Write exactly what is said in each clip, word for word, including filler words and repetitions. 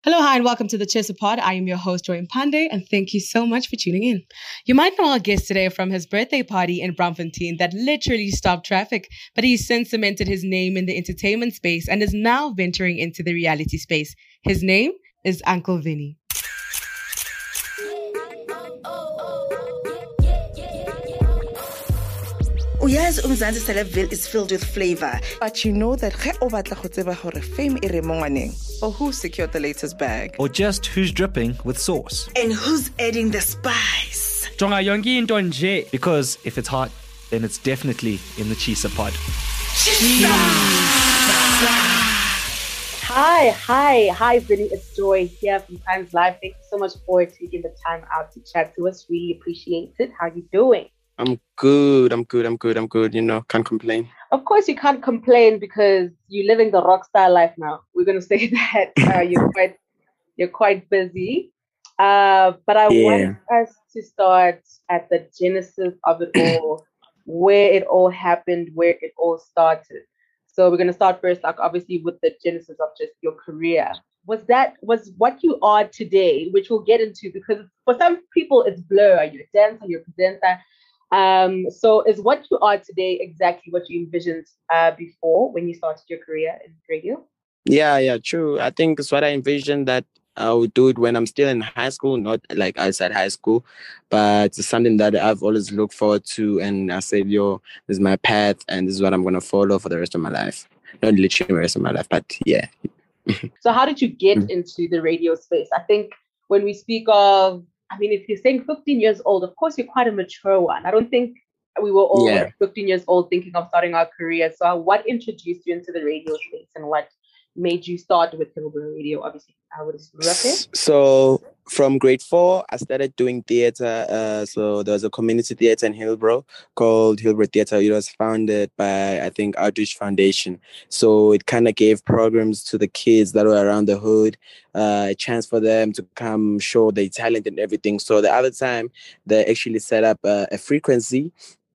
Hello, hi, and welcome to the Chesa Pod. I am your host, Joy Pandey, and thank you so much for tuning in. You might know our guest today from his birthday party in Braamfontein that literally stopped traffic, but he's since cemented his name in the entertainment space and is now venturing into the reality space. His name is Uncle Vinny. Uyazi uMzansi Celebville is filled with flavor, but you know that ge o batla go tseba gore fame e re mo ngwaneng, or who secured the latest bag, or just who's dripping with sauce, and who's adding the spice. Jonga yonke into nje. Because if it's hot, then it's definitely in the Chesa Pod. Hi, hi, hi, Vinny. It's Joy here from Times Live. Thank you so much for taking the time out to chat to us. Really appreciate it. How you doing? I'm good. I'm good. I'm good. I'm good. You know, can't complain. Of course, you can't complain because you're living the rock star life now. We're gonna say that uh, you're quite, you're quite busy. Uh, but I Yeah. want us to start at the genesis of it all, where it all happened, where it all started. So we're gonna start first, like obviously with the genesis of just your career. Was that was what you are today, which we'll get into because for some people it's blur. Are you a dancer? You're a presenter. Um, so is what you are today exactly what you envisioned uh, before when you started your career in radio? Yeah, yeah, true. I think it's what I envisioned that I would do it when I'm still in high school, not like outside high school, but it's something that I've always looked forward to. And I said, yo, this is my path and this is what I'm going to follow for the rest of my life. Not literally the rest of my life, but yeah. So how did you get into the radio space? I think when we speak of, I mean, if you're saying fifteen years old, of course, you're quite a mature one. I don't think we were all Yeah. fifteen years old thinking of starting our career. So what introduced you into the radio space and what made you start with Hillbrow Radio? Obviously, I would assume. Okay. So from grade four, I started doing theater. Uh, so there was a community theater in Hillbrow called Hillbrow Theater. It was founded by, I think, Outreach Foundation. So it kind of gave programs to the kids that were around the hood, uh, a chance for them to come show their talent and everything. So the other time, they actually set up uh, a frequency.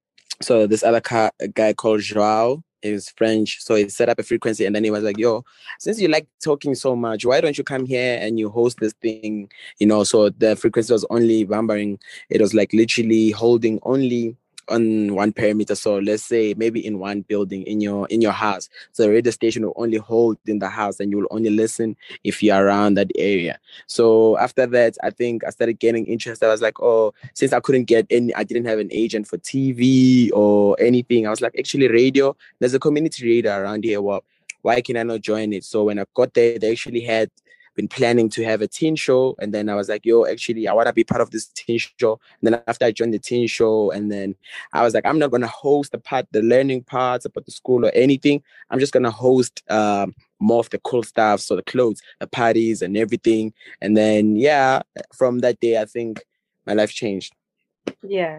So this other ca- guy called Joao, he was French. So he set up a frequency and then he was like, yo, since you like talking so much, why don't you come here and you host this thing? You know, so the frequency was only bumbering. It was like literally holding only on one perimeter. So let's say maybe in one building in your in your house. So the radio station will only hold in the house and you will only listen if you're around that area. So after that, I think I started getting interested. I was like, oh, since I couldn't get any, I didn't have an agent for T V or anything. I was like, actually radio, there's a community radio around here. Well, why can I not join it? So when I got there, they actually had been planning to have a teen show. And then I was like, yo, actually, I want to be part of this teen show. And then after I joined the teen show, and then I was like, I'm not going to host the part, the learning parts about the school or anything. I'm just going to host um, more of the cool stuff. So the clothes, the parties and everything. And then, yeah, from that day, I think my life changed. Yeah.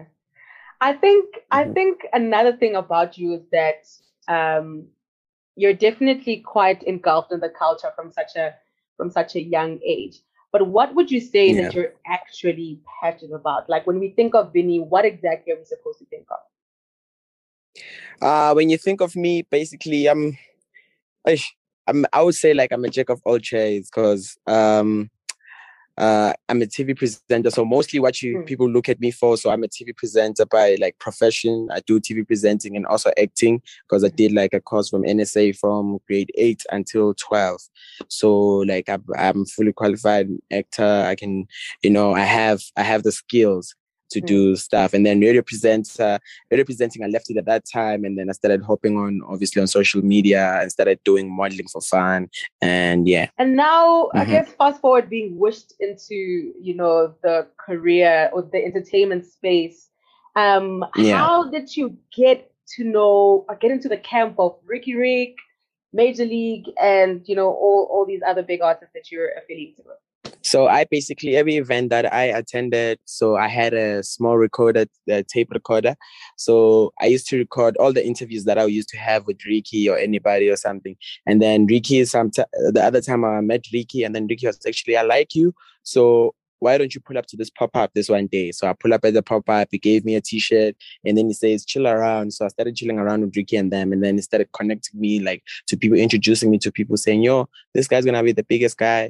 I think I Mhm. think another thing about you is that um, you're definitely quite engulfed in the culture from such a from such a young age. But what would you say Yeah. that you're actually passionate about? Like when we think of Vinny, what exactly are we supposed to think of? Uh, when you think of me, basically, I'm, I, I'm, I would say like I'm a jack of all trades because um, uh, I'm a T V presenter. So mostly what you Hmm. people look at me for. So I'm a T V presenter by like profession. I do T V presenting and also acting because I did like a course from N S A from grade eight until twelve. So like I'm, I'm fully qualified actor. I can, you know, I have I have the skills to Hmm. do stuff. And then radio presenter, radio presenting, I left it at that time. And then I started hopping on, obviously, on social media and started doing modeling for fun. And yeah. And now, I Mhm. guess, fast forward, being wished into, you know, the career or the entertainment space. Um, Yeah. how did you get to know or get into the camp of Ricky Rick, Major League, and you know all all these other big artists that you're affiliated with? So I basically, every event that I attended, so I had a small recorder, uh, tape recorder. So I used to record all the interviews that I used to have with Ricky or anybody or something. And then Ricky, some t- the other time I met Ricky, and then Ricky was actually, I like you. So why don't you pull up to this pop-up this one day? So I pull up at the pop-up, he gave me a t-shirt, and then he says, chill around. So I started chilling around with Ricky and them, and then he started connecting me like to people, introducing me to people saying, yo, this guy's gonna be the biggest guy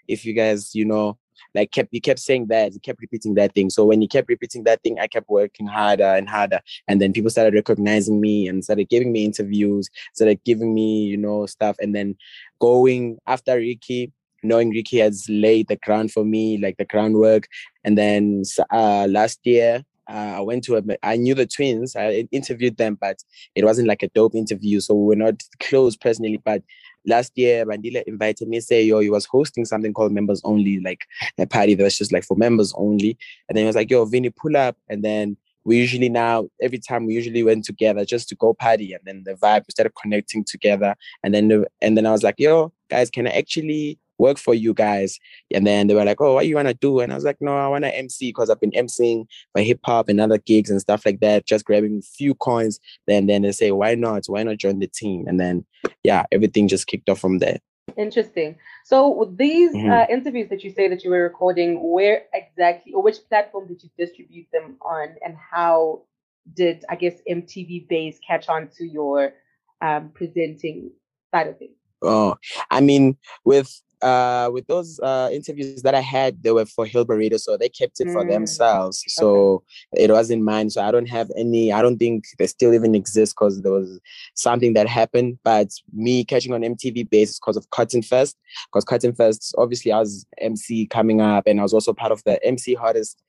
if you guys, you know, like kept you kept saying that, you kept repeating that thing. So when you kept repeating that thing, I kept working harder and harder. And then people started recognizing me and started giving me interviews, started giving me, you know, stuff. And then going after Ricky, knowing Ricky has laid the ground for me, like the groundwork. And then uh, last year, uh, I went to a, I knew the twins. I interviewed them, but it wasn't like a dope interview. So we were not close personally, but last year, Bandila invited me, say, yo, he was hosting something called Members Only, like a party that was just like for members only. And then he was like, yo, Vinny, pull up. And then we usually now, every time we usually went together just to go party. And then the vibe, we started connecting together. And then, the, and then I was like, yo, guys, can I actually work for you guys? And then they were like, oh, what do you want to do? And I was like, no, I want to M C because I've been MCing for hip hop and other gigs and stuff like that, just grabbing a few coins. Then, then they say, why not? Why not join the team? And then, yeah, everything just kicked off from there. Interesting. So with these Mhm. uh, interviews that you say that you were recording, where exactly or which platform did you distribute them on, and how did, I guess, M T V Base catch on to your um, presenting side of things? Oh, I mean, with uh with those uh interviews that I had, they were for Hillborough Radio, so they kept it for Mm. themselves. So it wasn't mine. So I don't have any. I don't think they still even exist because there was something that happened. But me catching on M T V Base is because of Cotton Fest. Because Cotton Fest, obviously, I was M C coming up, and I was also part of the M C hottest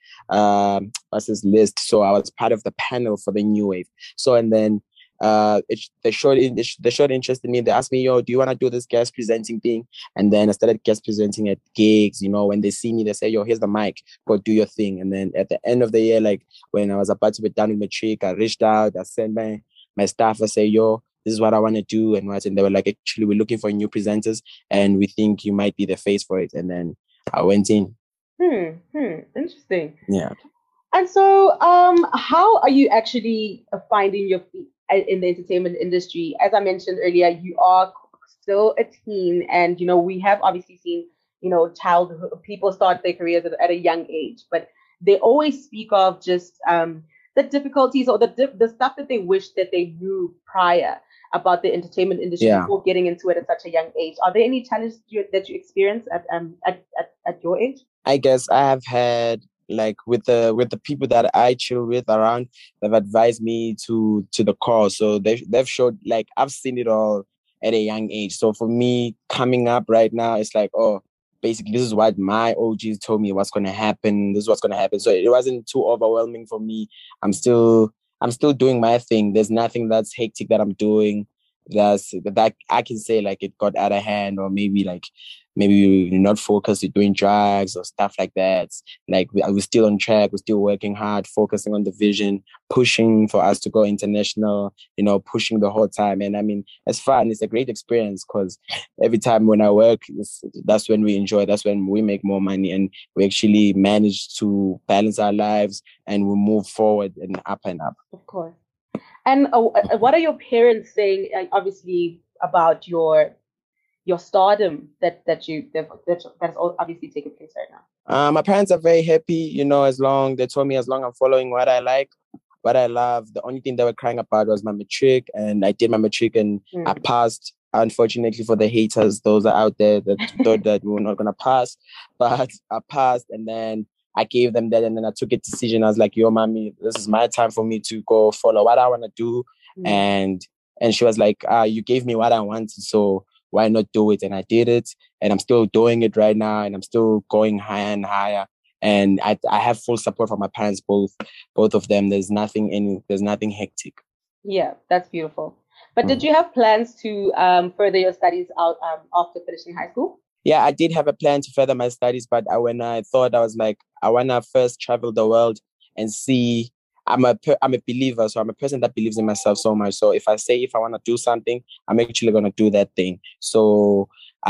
um what's this list. So I was part of the panel for the New Wave. So and then. Uh, it, they showed in, they showed interest in me. They asked me, "Yo, do you want to do this guest presenting thing?" And then I started guest presenting at gigs. You know, when they see me, they say, "Yo, here's the mic. Go do your thing." And then at the end of the year, like when I was about to be done with matric, I reached out. I sent my my staff. I say, "Yo, this is what I want to do." And what? And they were like, "Actually, we're looking for new presenters, and we think you might be the face for it." And then I went in. Hmm. Hmm. Interesting. Yeah. And so, um, how are you actually uh, finding your feet in the entertainment industry? As I mentioned earlier, you are still a teen, and you know we have obviously seen you know childhood people start their careers at, at a young age, but they always speak of just um, the difficulties or the the stuff that they wish that they knew prior about the entertainment industry Yeah. before getting into it at such a young age. Are there any challenges you, that you experience at um at, at, at your age? I guess I have had like with the with the people that I chill with around, they've advised me to to the core. So they've they've showed like I've seen it all at a young age. So for me coming up right now, it's like, oh, basically this is what my O Gs told me what's gonna happen. This is what's gonna happen. So it wasn't too overwhelming for me. I'm still I'm still doing my thing. There's nothing that's hectic that I'm doing. That's that I can say like it got out of hand, or maybe like maybe you're not focused, you're doing drugs or stuff like that. Like we, we're still on track, we're still working hard, focusing on the vision, pushing for us to go international, you know, pushing the whole time. And I mean, it's fun. It's a great experience because every time when I work, it's, that's when we enjoy, that's when we make more money, and we actually manage to balance our lives and we move forward and up and up. Of course. And uh, uh, what are your parents saying, uh, obviously, about your your stardom that that you that that that's obviously taking place right now? Uh, my parents are very happy, you know, as long they told me as long I'm following what I like, what I love. The only thing they were crying about was my matric, and I did my matric and Mm. I passed. Unfortunately for the haters, those are out there that thought that we were not gonna pass, but I passed, and then I gave them that, and then I took a decision. I was like, "Yo, mommy, this is my time for me to go follow what I want to do," Mm. and and she was like, "Ah, you gave me what I wanted, so why not do it?" And I did it, and I'm still doing it right now, and I'm still going higher and higher. And I I have full support from my parents, both both of them. There's nothing any there's nothing hectic. Yeah, that's beautiful. But did you have plans to um, further your studies out um, after finishing high school? Yeah, I did have a plan to further my studies, but I, when I thought, I was like, I wanna first travel the world and see. I'm a per, I'm a believer, so I'm a person that believes in myself so much. So if I say if I want to do something, I'm actually gonna do that thing. So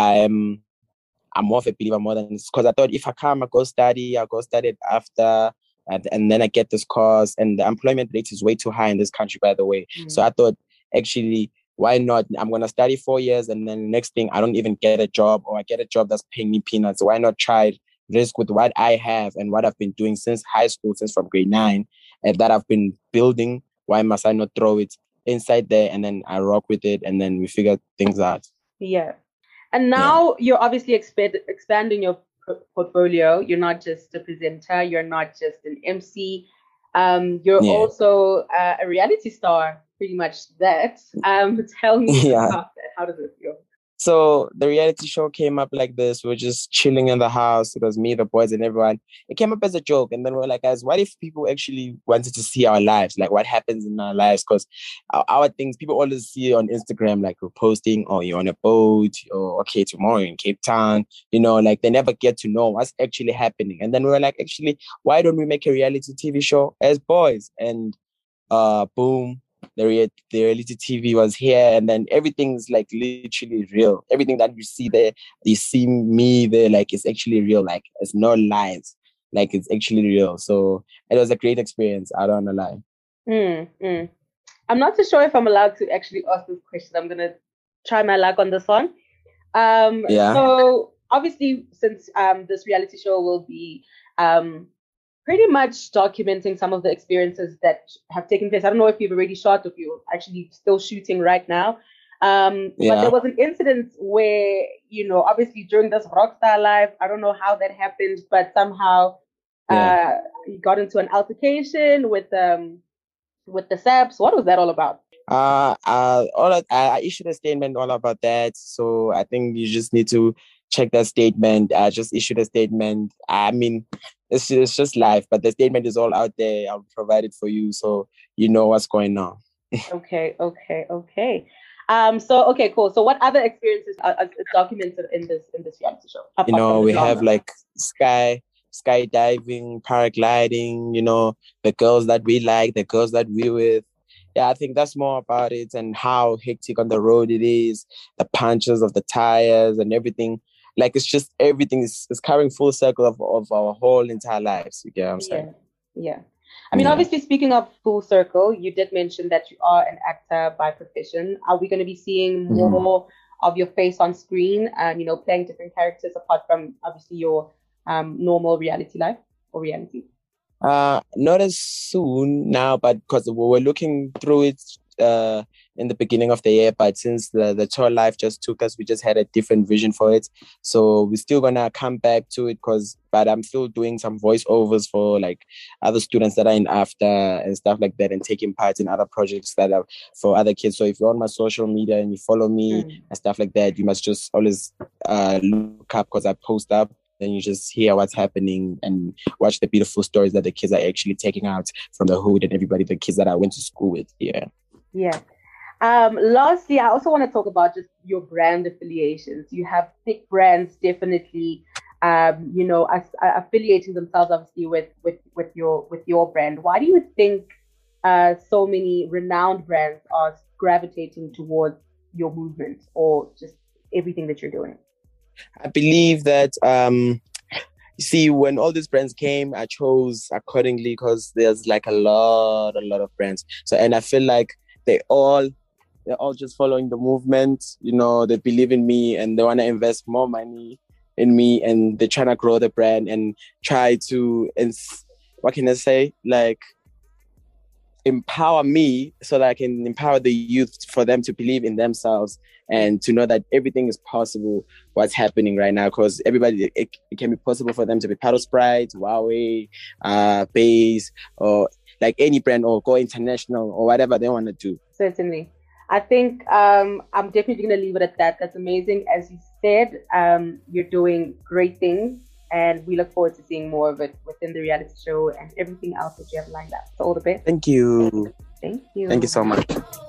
I'm I'm more of a believer more than because I thought if I come, I go study, I go study it after, and, and then I get this course. And the employment rate is way too high in this country, by the way. Mm. So I thought actually, why not? I'm gonna study four years, and then the next thing I don't even get a job, or I get a job that's paying me peanuts. Why not try risk with what I have and what I've been doing since high school, since from grade nine, and that I've been building? Why must I not throw it inside there and then I rock with it and then we figure things out? Yeah. And now yeah. you're obviously expand, expanding your p- portfolio. You're not just a presenter. You're not just an M C. Um, you're yeah. also uh, a reality star, pretty much that. Um, tell me yeah. about that. How does it feel? So the reality show came up like this. We were just chilling in the house. It was me, the boys, and everyone. It came up as a joke. And then we we're like, guys, what if people actually wanted to see our lives? Like what happens in our lives? Because our, our things, people always see on Instagram, like we're posting, oh, you're on a boat, or okay, tomorrow you're in Cape Town. You know, like they never get to know what's actually happening. And then we were like, actually, why don't we make a reality T V show as boys? And uh, boom. The, rea- the reality T V was here, and then everything's like literally real. Everything that you see there, you see me there, like it's actually real. Like it's no lies, like it's actually real. So it was a great experience. I don't wanna lie. Mm, mm. I'm not too sure if I'm allowed to actually ask this question. I'm gonna try my luck on this one. Um, yeah. So obviously, since um, this reality show will be um. pretty much documenting some of the experiences that have taken place. I don't know if you've already shot, if you're actually still shooting right now. Um, yeah. But there was an incident where, you know, obviously during this Rockstar Live, I don't know how that happened, but somehow yeah. uh, you got into an altercation with um with the Saps. What was that all about? Uh, uh, all of, I issued a statement all about that. So I think you just need to check that statement. I just issued a statement. I mean, it's, it's just life, but the statement is all out there. I'll provide it for you so you know what's going on. okay, okay, okay. Um, so, okay, cool. So what other experiences are, are documented in this in this reality show? You know, we have like sky, skydiving, paragliding, you know, the girls that we like, the girls that we with. Yeah, I think that's more about it and how hectic on the road it is, the punches of the tires and everything. Like, it's just everything is, is carrying full circle of, of our whole entire lives. You get what I'm saying? Yeah. yeah. I mean, yeah. obviously, speaking of full circle, you did mention that you are an actor by profession. Are we going to be seeing more mm-hmm. of your face on screen and, you know, playing different characters apart from, obviously, your um, normal reality life or reality? Uh, not as soon now, but because we were looking through it uh, in the beginning of the year, but since the, the tour life just took us, we just had a different vision for it. So we're still gonna come back to it, because but I'm still doing some voiceovers for like other students that are in after and stuff like that, and taking part in other projects that are for other kids. So if you're on my social media and you follow me mm. and stuff like that, you must just always uh, look up, because I post up. Then you just hear what's happening and watch the beautiful stories that the kids are actually taking out from the hood and everybody, the kids that I went to school with. Yeah. Yeah. Um, lastly, I also want to talk about just your brand affiliations. You have big brands definitely, um, you know, as, uh, affiliating themselves obviously with, with, with your with your brand. Why do you think uh, so many renowned brands are gravitating towards your movement or just everything that you're doing? I believe that, um, you see, when all these brands came, I chose accordingly, because there's like a lot, a lot of brands. So, and I feel like they all, they're all just following the movement. You know, they believe in me and they want to invest more money in me, and they're trying to grow the brand and try to, ins- what can I say? Like, empower me so that I can empower the youth for them to believe in themselves and to know that everything is possible, what's happening right now, because everybody, it, it can be possible for them to be part of Sprite, Huawei, uh, Base, or like any brand, or go international or whatever they want to do. Certainly. I think um, I'm definitely going to leave it at that. That's amazing. As you said, um, you're doing great things, and we look forward to seeing more of it within the reality show and everything else that you have lined up. So all the best. Thank you. Thank you. Thank you so much.